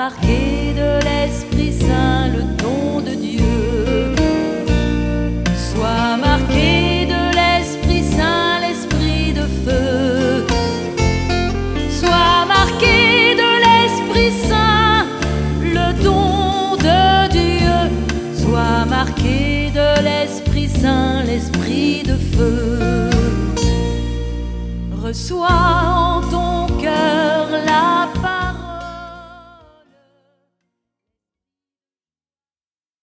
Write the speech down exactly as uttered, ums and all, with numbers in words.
marqué de l'Esprit Saint le don de Dieu. Sois marqué de l'Esprit Saint, l'Esprit de feu. Sois marqué de l'Esprit Saint, le don de Dieu. Sois marqué de l'Esprit Saint, l'Esprit de feu. Reçois